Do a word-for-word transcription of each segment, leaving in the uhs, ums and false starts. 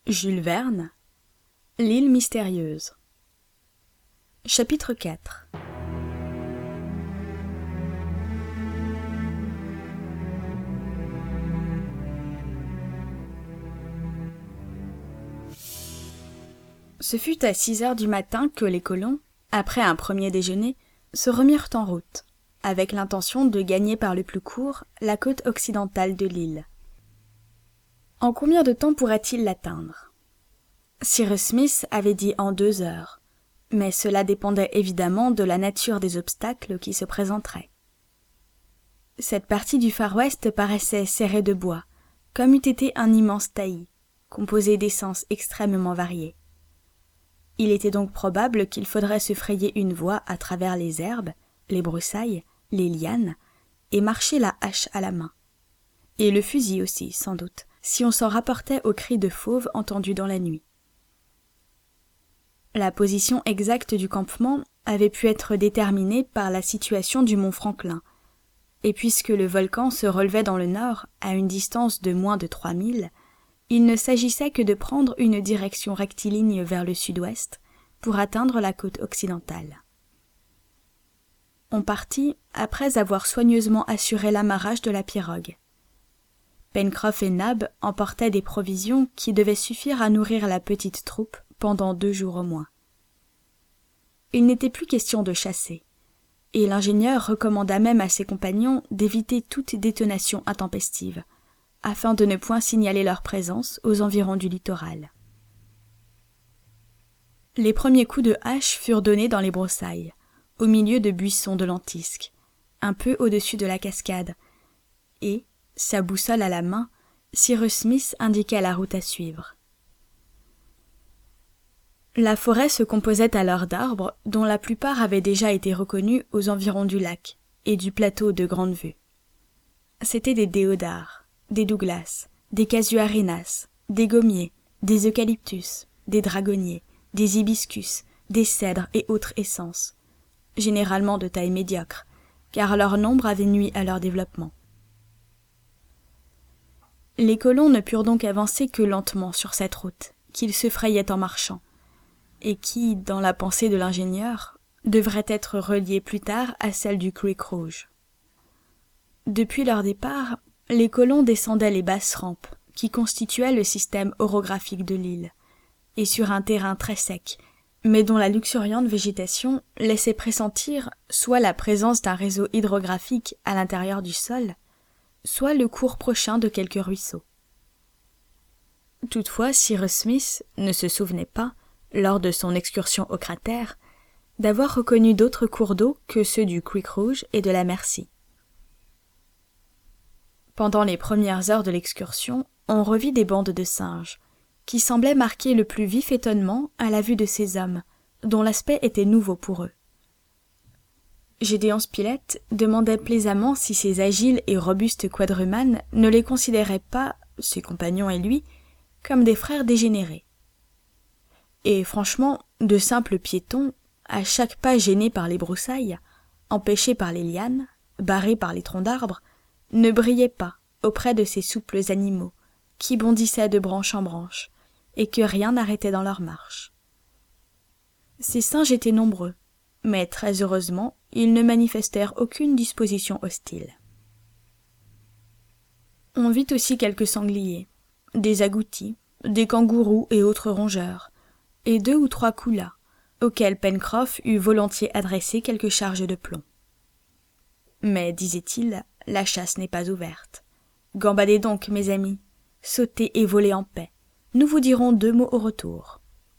Jules Verne, L'île mystérieuse. Chapitre quatre. Ce fut à six heures du matin que les colons, après un premier déjeuner, se remirent en route, avec l'intention de gagner par le plus court la côte occidentale de l'île. En combien de temps pourrait-il l'atteindre ? Cyrus Smith avait dit en deux heures, mais cela dépendait évidemment de la nature des obstacles qui se présenteraient. Cette partie du Far West paraissait serrée de bois, comme eût été un immense taillis, composé d'essences extrêmement variées. Il était donc probable qu'il faudrait se frayer une voie à travers les herbes, les broussailles, les lianes, et marcher la hache à la main. Et le fusil aussi, sans doute, si on s'en rapportait aux cris de fauves entendus dans la nuit. La position exacte du campement avait pu être déterminée par la situation du mont Franklin, et puisque le volcan se relevait dans le nord à une distance de moins de trois milles, il ne s'agissait que de prendre une direction rectiligne vers le sud-ouest pour atteindre la côte occidentale. On partit après avoir soigneusement assuré l'amarrage de la pirogue. Pencroff et Nab emportaient des provisions qui devaient suffire à nourrir la petite troupe pendant deux jours au moins. Il n'était plus question de chasser, et l'ingénieur recommanda même à ses compagnons d'éviter toute détonation intempestive, afin de ne point signaler leur présence aux environs du littoral. Les premiers coups de hache furent donnés dans les broussailles, au milieu de buissons de lentisques, un peu au-dessus de la cascade, et, sa boussole à la main, Cyrus Smith indiqua la route à suivre. La forêt se composait alors d'arbres dont la plupart avaient déjà été reconnus aux environs du lac et du plateau de Grande Vue. C'étaient des déodars, des douglas, des casuarinas, des gommiers, des eucalyptus, des dragonniers, des hibiscus, des cèdres et autres essences, généralement de taille médiocre, car leur nombre avait nui à leur développement. Les colons ne purent donc avancer que lentement sur cette route, qu'ils se frayaient en marchant, et qui, dans la pensée de l'ingénieur, devrait être reliée plus tard à celle du Creek Rouge. Depuis leur départ, les colons descendaient les basses rampes, qui constituaient le système orographique de l'île, et sur un terrain très sec, mais dont la luxuriante végétation laissait pressentir soit la présence d'un réseau hydrographique à l'intérieur du sol, soit le cours prochain de quelques ruisseaux. Toutefois, Cyrus Smith ne se souvenait pas, lors de son excursion au cratère, d'avoir reconnu d'autres cours d'eau que ceux du Creek Rouge et de la Mercy. Pendant les premières heures de l'excursion, on revit des bandes de singes, qui semblaient marquer le plus vif étonnement à la vue de ces hommes, dont l'aspect était nouveau pour eux. Gédéon Spilett demandait plaisamment si ces agiles et robustes quadrumanes ne les considéraient pas, ses compagnons et lui, comme des frères dégénérés. Et franchement, de simples piétons, à chaque pas gênés par les broussailles, empêchés par les lianes, barrés par les troncs d'arbres, ne brillaient pas auprès de ces souples animaux qui bondissaient de branche en branche et que rien n'arrêtait dans leur marche. Ces singes étaient nombreux, mais très heureusement, ils ne manifestèrent aucune disposition hostile. On vit aussi quelques sangliers, des agoutis, des kangourous et autres rongeurs, et deux ou trois koulas, auxquels Pencroff eût volontiers adressé quelques charges de plomb. Mais, disait-il, la chasse n'est pas ouverte. Gambadez donc, mes amis, sautez et volez en paix. Nous vous dirons deux mots au retour.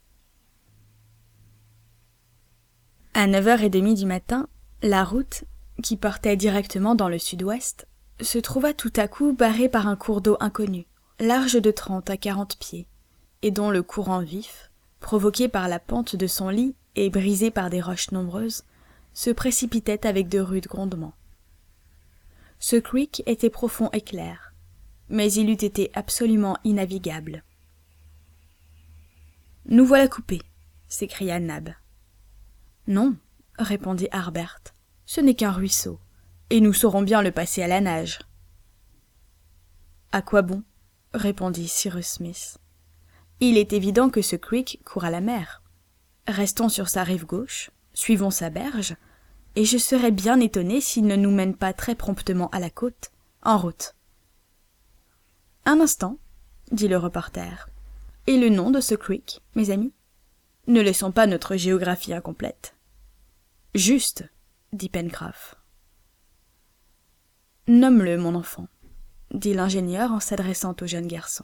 À neuf heures trente du matin, la route, qui portait directement dans le sud-ouest, se trouva tout à coup barrée par un cours d'eau inconnu, large de trente à quarante pieds, et dont le courant vif, provoqué par la pente de son lit et brisé par des roches nombreuses, se précipitait avec de rudes grondements. Ce creek était profond et clair, mais il eût été absolument innavigable. « Nous voilà coupés !» s'écria Nab. « Non, » répondit Harbert, « ce n'est qu'un ruisseau, et nous saurons bien le passer à la nage. »« À quoi bon ?» répondit Cyrus Smith. Il est évident que ce creek court à la mer. Restons sur sa rive gauche, suivons sa berge, et je serais bien étonné s'il ne nous mène pas très promptement à la côte. En route. Un instant, dit le reporter. Et le nom de ce creek, mes amis? Ne laissons pas notre géographie incomplète. Juste, dit Pencroff. Nomme-le, mon enfant, dit l'ingénieur en s'adressant au jeune garçon.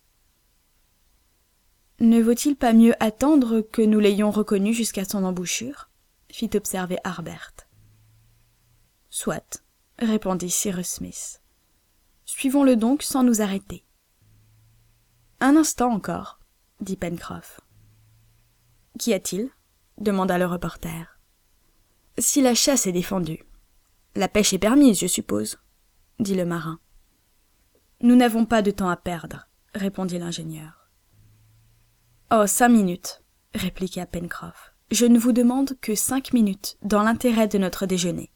Ne vaut-il pas mieux attendre que nous l'ayons reconnu jusqu'à son embouchure? Fit observer Harbert. Soit, répondit Cyrus Smith. Suivons-le donc sans nous arrêter. Un instant encore, dit Pencroff. Qu'y a-t-il? Demanda le reporter. Si la chasse est défendue, la pêche est permise, je suppose, dit le marin. Nous n'avons pas de temps à perdre, répondit l'ingénieur. Oh, cinq minutes, répliqua Pencroff. Je ne vous demande que cinq minutes, dans l'intérêt de notre déjeuner.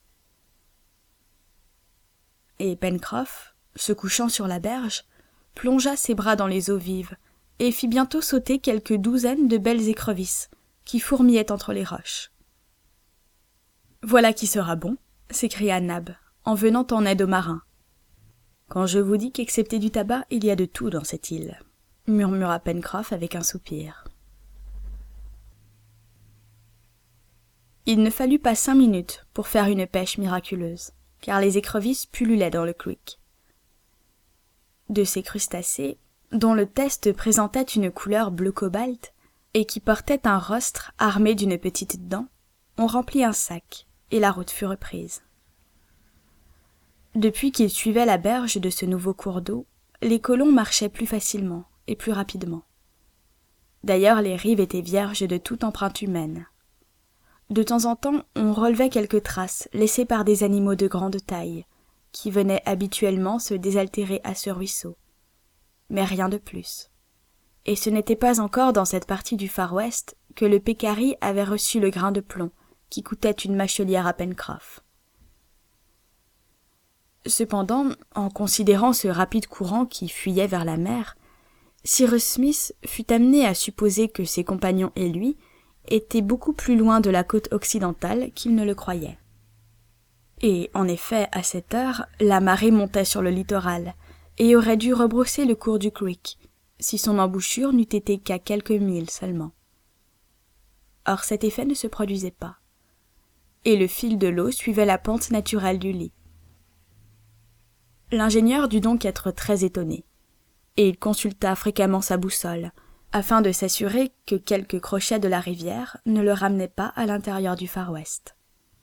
Et Pencroff, se couchant sur la berge, plongea ses bras dans les eaux vives et fit bientôt sauter quelques douzaines de belles écrevisses qui fourmillaient entre les roches. « Voilà qui sera bon !» s'écria Nab, en venant en aide aux marins. « Quand je vous dis qu'excepté du tabac, il y a de tout dans cette île !» murmura Pencroff avec un soupir. Il ne fallut pas cinq minutes pour faire une pêche miraculeuse, car les écrevisses pullulaient dans le creek. De ces crustacés, dont le test présentait une couleur bleu cobalt et qui portaient un rostre armé d'une petite dent, on remplit un sac, et la route fut reprise. Depuis qu'ils suivaient la berge de ce nouveau cours d'eau, les colons marchaient plus facilement et plus rapidement. D'ailleurs, les rives étaient vierges de toute empreinte humaine. De temps en temps, on relevait quelques traces laissées par des animaux de grande taille, qui venaient habituellement se désaltérer à ce ruisseau. Mais rien de plus. Et ce n'était pas encore dans cette partie du Far West que le pécari avait reçu le grain de plomb qui coûtait une mâchelière à Pencroff. Cependant, en considérant ce rapide courant qui fuyait vers la mer, Cyrus Smith fut amené à supposer que ses compagnons et lui étaient beaucoup plus loin de la côte occidentale qu'il ne le croyait. Et, en effet, à cette heure, la marée montait sur le littoral et aurait dû rebrousser le cours du creek, si son embouchure n'eût été qu'à quelques milles seulement. Or cet effet ne se produisait pas, et le fil de l'eau suivait la pente naturelle du lit. L'ingénieur dut donc être très étonné, et il consulta fréquemment sa boussole, afin de s'assurer que quelques crochets de la rivière ne le ramenaient pas à l'intérieur du Far West.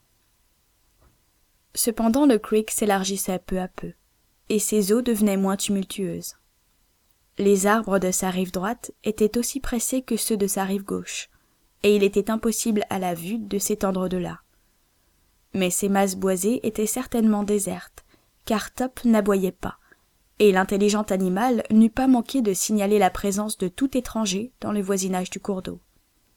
Cependant le creek s'élargissait peu à peu, et ses eaux devenaient moins tumultueuses. Les arbres de sa rive droite étaient aussi pressés que ceux de sa rive gauche, et il était impossible à la vue de s'étendre de là. Mais ces masses boisées étaient certainement désertes, car Top n'aboyait pas, et l'intelligent animal n'eût pas manqué de signaler la présence de tout étranger dans le voisinage du cours d'eau.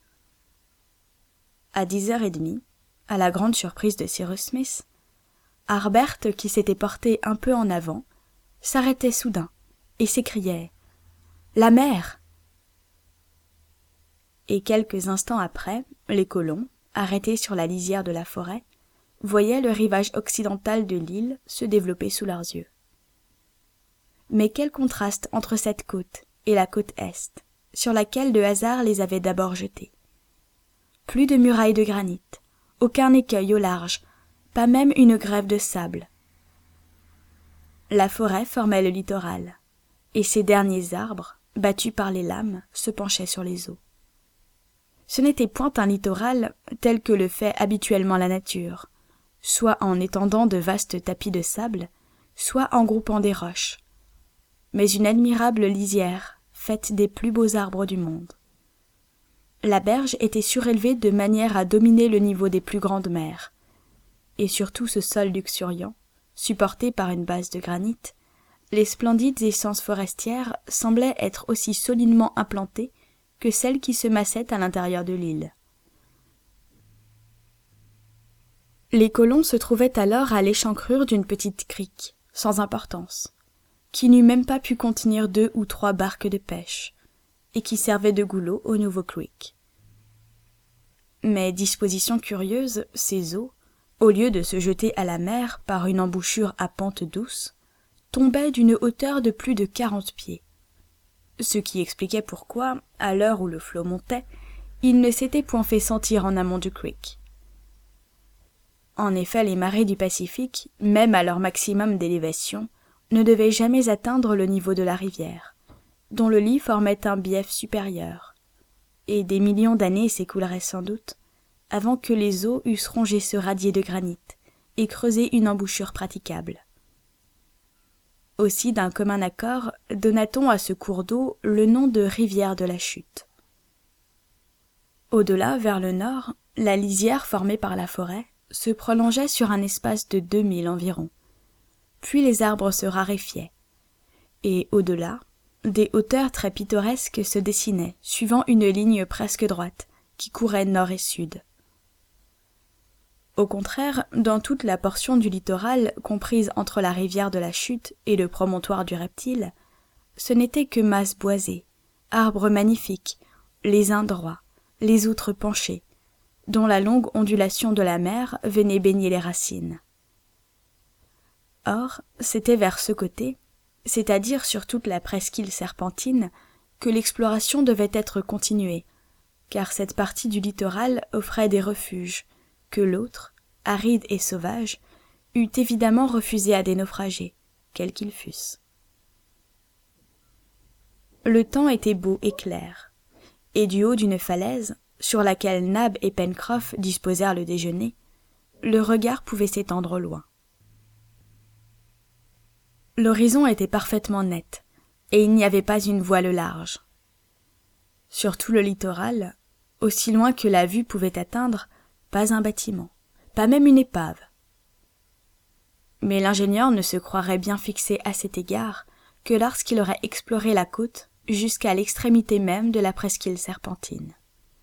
À dix heures et demie, à la grande surprise de Cyrus Smith, Harbert, qui s'était porté un peu en avant, s'arrêtait soudain et s'écriait « La mer !» Et quelques instants après, les colons, arrêtés sur la lisière de la forêt, voyaient le rivage occidental de l'île se développer sous leurs yeux. Mais quel contraste entre cette côte et la côte est, sur laquelle le hasard les avait d'abord jetés. Plus de murailles de granit, aucun écueil au large, pas même une grève de sable. La forêt formait le littoral, et ces derniers arbres, battus par les lames, se penchaient sur les eaux. Ce n'était point un littoral tel que le fait habituellement la nature, soit en étendant de vastes tapis de sable, soit en groupant des roches, mais une admirable lisière faite des plus beaux arbres du monde. La berge était surélevée de manière à dominer le niveau des plus grandes mers, et sur tout ce sol luxuriant, supporté par une base de granit, les splendides essences forestières semblaient être aussi solidement implantées que celles qui se massaient à l'intérieur de l'île. Les colons se trouvaient alors à l'échancrure d'une petite crique, sans importance, qui n'eût même pas pu contenir deux ou trois barques de pêche, et qui servait de goulot au nouveau creek. Mais disposition curieuse, ces eaux, au lieu de se jeter à la mer par une embouchure à pente douce, tombaient d'une hauteur de plus de quarante pieds. Ce qui expliquait pourquoi, à l'heure où le flot montait, il ne s'était point fait sentir en amont du creek. En effet, les marées du Pacifique, même à leur maximum d'élévation, ne devaient jamais atteindre le niveau de la rivière, dont le lit formait un bief supérieur, et des millions d'années s'écouleraient sans doute avant que les eaux eussent rongé ce radier de granit et creusé une embouchure praticable. Aussi, d'un commun accord, donna-t-on à ce cours d'eau le nom de rivière de la chute. Au-delà, vers le nord, la lisière formée par la forêt se prolongeait sur un espace de deux milles environ. Puis les arbres se raréfiaient, et au-delà, des hauteurs très pittoresques se dessinaient, suivant une ligne presque droite, qui courait nord et sud. Au contraire, dans toute la portion du littoral comprise entre la rivière de la Chute et le promontoire du Reptile, ce n'était que masses boisées, arbres magnifiques, les uns droits, les autres penchés, dont la longue ondulation de la mer venait baigner les racines. Or, c'était vers ce côté, c'est-à-dire sur toute la presqu'île serpentine, que l'exploration devait être continuée, car cette partie du littoral offrait des refuges, que l'autre, aride et sauvage, eût évidemment refusé à des naufragés, quels qu'ils fussent. Le temps était beau et clair, et du haut d'une falaise, sur laquelle Nab et Pencroff disposèrent le déjeuner, le regard pouvait s'étendre au loin. L'horizon était parfaitement net, et il n'y avait pas une voile large. Sur tout le littoral, aussi loin que la vue pouvait atteindre, pas un bâtiment, pas même une épave. Mais l'ingénieur ne se croirait bien fixé à cet égard que lorsqu'il aurait exploré la côte jusqu'à l'extrémité même de la presqu'île serpentine.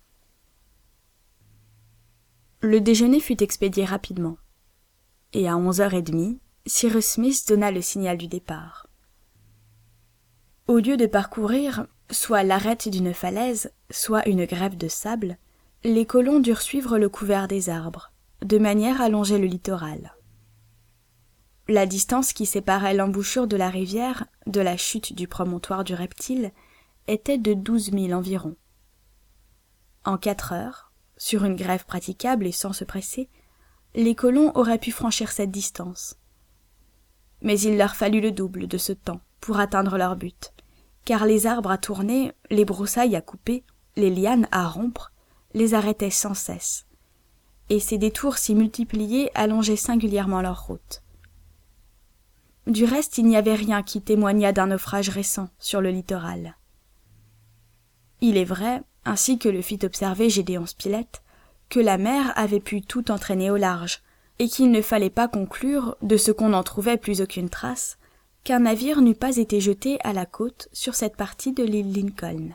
Le déjeuner fut expédié rapidement, et à onze heures trente, Cyrus Smith donna le signal du départ. Au lieu de parcourir soit l'arête d'une falaise, soit une grève de sable, les colons durent suivre le couvert des arbres, de manière à longer le littoral. La distance qui séparait l'embouchure de la rivière de la chute du promontoire du Reptile était de douze milles environ. En quatre heures, sur une grève praticable et sans se presser, les colons auraient pu franchir cette distance. Mais il leur fallut le double de ce temps pour atteindre leur but, car les arbres à tourner, les broussailles à couper, les lianes à rompre, les arrêtaient sans cesse, et ces détours si multipliés allongeaient singulièrement leur route. Du reste, il n'y avait rien qui témoignât d'un naufrage récent sur le littoral. Il est vrai, ainsi que le fit observer Gédéon Spilett, que la mer avait pu tout entraîner au large, et qu'il ne fallait pas conclure, de ce qu'on n'en trouvait plus aucune trace, qu'un navire n'eût pas été jeté à la côte sur cette partie de l'île Lincoln.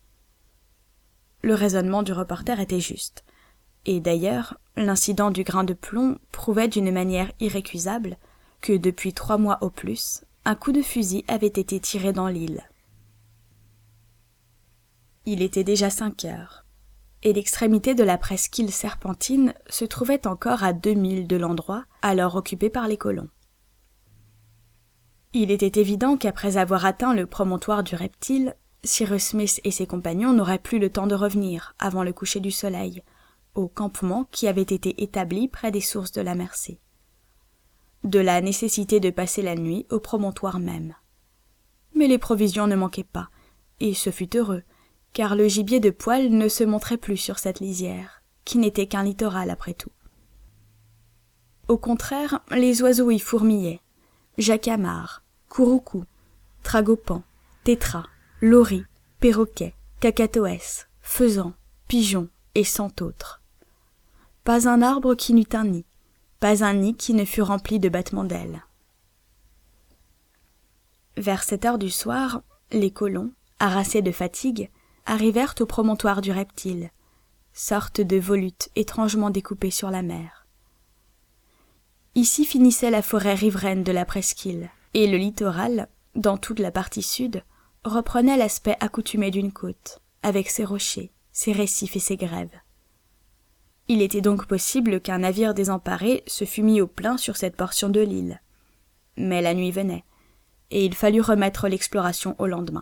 Le raisonnement du reporter était juste, et d'ailleurs, l'incident du grain de plomb prouvait d'une manière irrécusable que depuis trois mois au plus, un coup de fusil avait été tiré dans l'île. Il était déjà cinq heures, et l'extrémité de la presqu'île serpentine se trouvait encore à deux milles de l'endroit alors occupé par les colons. Il était évident qu'après avoir atteint le promontoire du Reptile, Cyrus Smith et ses compagnons n'auraient plus le temps de revenir, avant le coucher du soleil, au campement qui avait été établi près des sources de la Mercé. De la nécessité de passer la nuit au promontoire même. Mais les provisions ne manquaient pas, et ce fut heureux, car le gibier de poil ne se montrait plus sur cette lisière, qui n'était qu'un littoral après tout. Au contraire, les oiseaux y fourmillaient, jacamars, couroucous, tragopans, tétras, loris, perroquets, cacatoès, faisans, pigeons et cent autres. Pas un arbre qui n'eût un nid, pas un nid qui ne fût rempli de battements d'ailes. Vers sept heures du soir, les colons, harassés de fatigue, arrivèrent au promontoire du Reptile, sorte de volute étrangement découpée sur la mer. Ici finissait la forêt riveraine de la presqu'île, et le littoral, dans toute la partie sud, reprenait l'aspect accoutumé d'une côte, avec ses rochers, ses récifs et ses grèves. Il était donc possible qu'un navire désemparé se fût mis au plein sur cette portion de l'île. Mais la nuit venait, et il fallut remettre l'exploration au lendemain.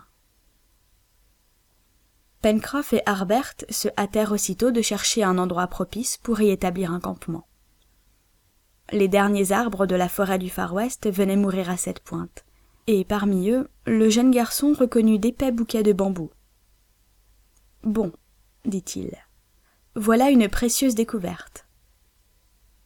Pencroff et Harbert se hâtèrent aussitôt de chercher un endroit propice pour y établir un campement. Les derniers arbres de la forêt du Far West venaient mourir à cette pointe, et parmi eux, le jeune garçon reconnut d'épais bouquets de bambous. « Bon, dit-il, voilà une précieuse découverte. »« Précieuse ?»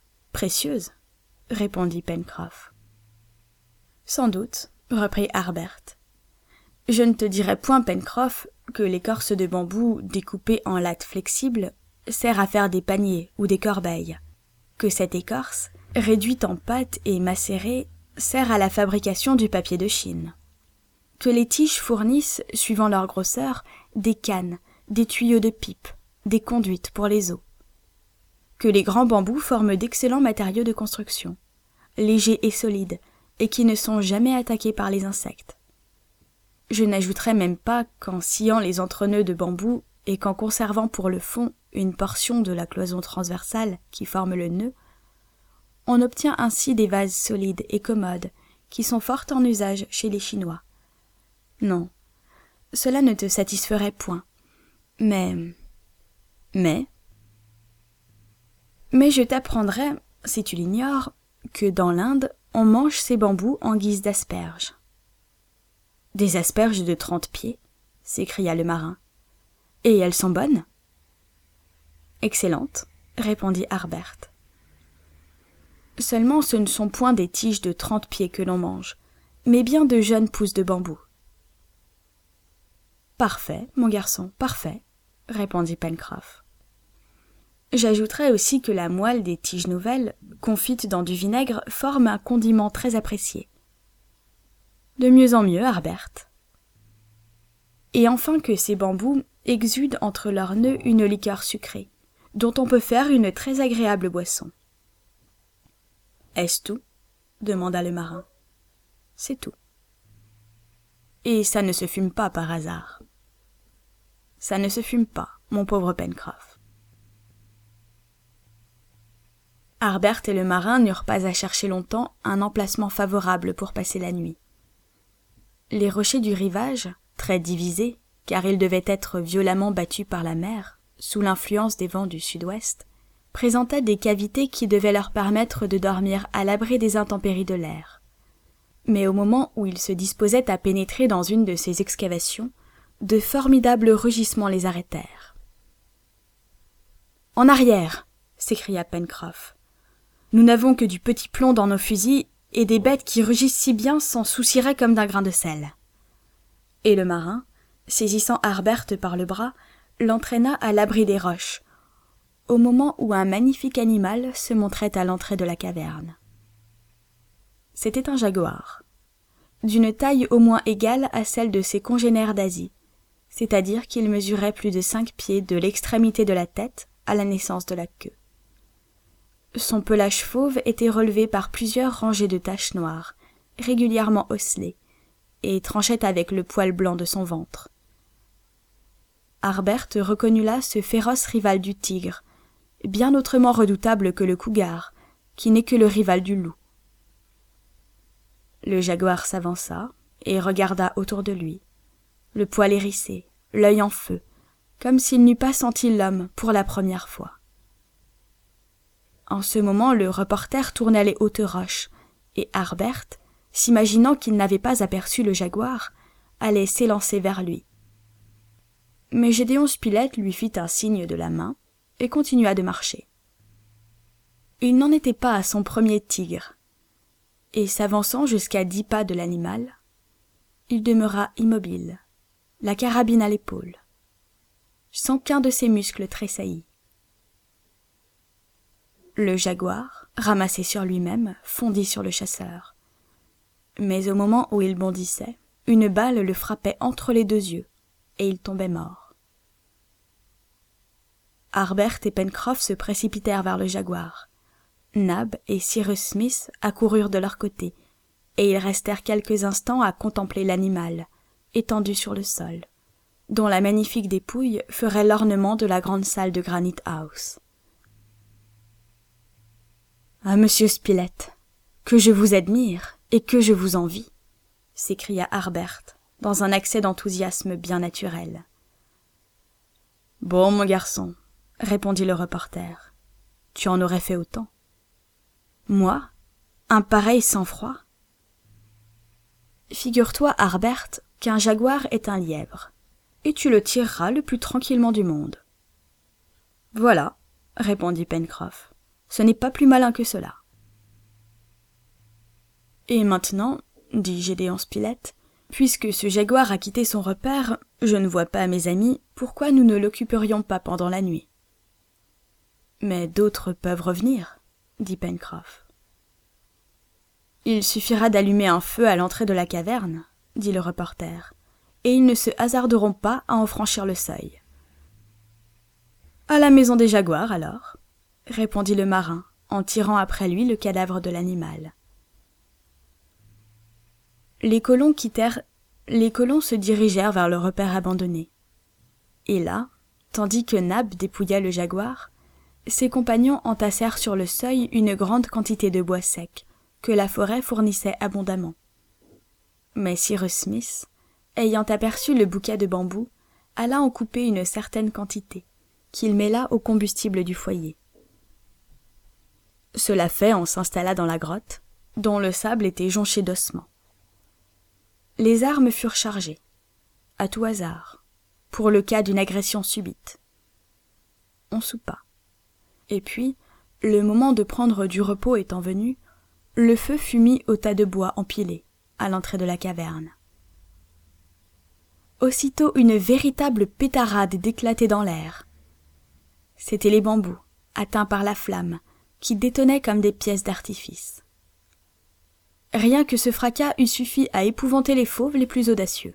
répondit Pencroff. « Sans doute, » reprit Harbert. « Je ne te dirai point, Pencroff, que l'écorce de bambou découpée en lattes flexibles sert à faire des paniers ou des corbeilles, que cette écorce, réduite en pâte et macérée, sert à la fabrication du papier de Chine, que les tiges fournissent, suivant leur grosseur, des cannes, des tuyaux de pipe, des conduites pour les eaux, que les grands bambous forment d'excellents matériaux de construction, légers et solides, et qui ne sont jamais attaqués par les insectes. Je n'ajouterai même pas qu'en sciant les entrenœuds de bambou et qu'en conservant pour le fond une portion de la cloison transversale qui forme le nœud, on obtient ainsi des vases solides et commodes qui sont fort en usage chez les Chinois. Non, cela ne te satisferait point. Mais... Mais... Mais je t'apprendrai, si tu l'ignores, que dans l'Inde, on mange ces bambous en guise d'asperges. « Des asperges de trente pieds » s'écria le marin. « Et elles sont bonnes ?»« Excellentes, » répondit Harbert. « Seulement ce ne sont point des tiges de trente pieds que l'on mange, mais bien de jeunes pousses de bambou. »« Parfait, mon garçon, parfait, » répondit Pencroff. « J'ajouterai aussi que la moelle des tiges nouvelles, confites dans du vinaigre, forme un condiment très apprécié. » De mieux en mieux, Harbert. Et enfin que ces bambous exudent entre leurs nœuds une liqueur sucrée, dont on peut faire une très agréable boisson. « Est-ce tout ?» demanda le marin. « C'est tout. »« Et ça ne se fume pas par hasard. »« Ça ne se fume pas, mon pauvre Pencroff. » Harbert et le marin n'eurent pas à chercher longtemps un emplacement favorable pour passer la nuit. Les rochers du rivage, très divisés, car ils devaient être violemment battus par la mer, sous l'influence des vents du sud-ouest, présentaient des cavités qui devaient leur permettre de dormir à l'abri des intempéries de l'air. Mais au moment où ils se disposaient à pénétrer dans une de ces excavations, de formidables rugissements les arrêtèrent. « En arrière !» s'écria Pencroff. « Nous n'avons que du petit plomb dans nos fusils, et des bêtes qui rugissent si bien s'en soucieraient comme d'un grain de sel. » Et le marin, saisissant Harbert par le bras, l'entraîna à l'abri des roches, au moment où un magnifique animal se montrait à l'entrée de la caverne. C'était un jaguar, d'une taille au moins égale à celle de ses congénères d'Asie, c'est-à-dire qu'il mesurait plus de cinq pieds de l'extrémité de la tête à la naissance de la queue. Son pelage fauve était relevé par plusieurs rangées de taches noires, régulièrement ocellées, et tranchait avec le poil blanc de son ventre. Harbert reconnut là ce féroce rival du tigre, bien autrement redoutable que le couguar, qui n'est que le rival du loup. Le jaguar s'avança et regarda autour de lui, le poil hérissé, l'œil en feu, comme s'il n'eût pas senti l'homme pour la première fois. En ce moment, le reporter tournait les hautes roches, et Harbert, s'imaginant qu'il n'avait pas aperçu le jaguar, allait s'élancer vers lui. Mais Gédéon Spilett lui fit un signe de la main et continua de marcher. Il n'en était pas à son premier tigre, et s'avançant jusqu'à dix pas de l'animal, il demeura immobile, la carabine à l'épaule, sans qu'un de ses muscles tressaillît. Le jaguar, ramassé sur lui-même, fondit sur le chasseur. Mais au moment où il bondissait, une balle le frappait entre les deux yeux, et il tombait mort. Harbert et Pencroff se précipitèrent vers le jaguar. Nab et Cyrus Smith accoururent de leur côté, et ils restèrent quelques instants à contempler l'animal, étendue sur le sol, dont la magnifique dépouille ferait l'ornement de la grande salle de Granite House. « Ah, monsieur Spilett, que je vous admire et que je vous envie !» s'écria Harbert, dans un accès d'enthousiasme bien naturel. « Bon, mon garçon, » répondit le reporter, « tu en aurais fait autant. »« Moi, un pareil sang-froid ?» « Figure-toi, Harbert, qu'un jaguar est un lièvre, et tu le tireras le plus tranquillement du monde. »« Voilà, » répondit Pencroff, « ce n'est pas plus malin que cela. »« Et maintenant, » dit Gédéon Spilett, « puisque ce jaguar a quitté son repaire, je ne vois pas, mes amis, pourquoi nous ne l'occuperions pas pendant la nuit. »« Mais d'autres peuvent revenir, » dit Pencroff. « Il suffira d'allumer un feu à l'entrée de la caverne, » dit le reporter, « et ils ne se hasarderont pas à en franchir le seuil. »« À la maison des jaguars, alors, » répondit le marin, en tirant après lui le cadavre de l'animal. Les colons quittèrent, les colons se dirigèrent vers le repaire abandonné. Et là, tandis que Nab dépouilla le jaguar, ses compagnons entassèrent sur le seuil une grande quantité de bois sec, que la forêt fournissait abondamment. Mais Cyrus Smith, ayant aperçu le bouquet de bambous, alla en couper une certaine quantité, qu'il mêla au combustible du foyer. Cela fait, on s'installa dans la grotte, dont le sable était jonché d'ossements. Les armes furent chargées, à tout hasard, pour le cas d'une agression subite. On soupa. Et puis, le moment de prendre du repos étant venu, le feu fut mis au tas de bois empilés, à l'entrée de la caverne. Aussitôt une véritable pétarade d'éclater dans l'air. C'étaient les bambous, atteints par la flamme, qui détonaient comme des pièces d'artifice. Rien que ce fracas eût suffi à épouvanter les fauves les plus audacieux.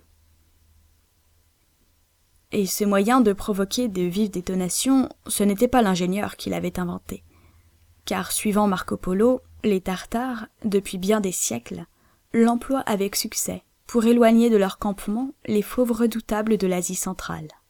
Et ce moyen de provoquer de vives détonations, ce n'était pas l'ingénieur qui l'avait inventé, car suivant Marco Polo, les Tartares, depuis bien des siècles, l'emploient avec succès pour éloigner de leur campement les fauves redoutables de l'Asie centrale.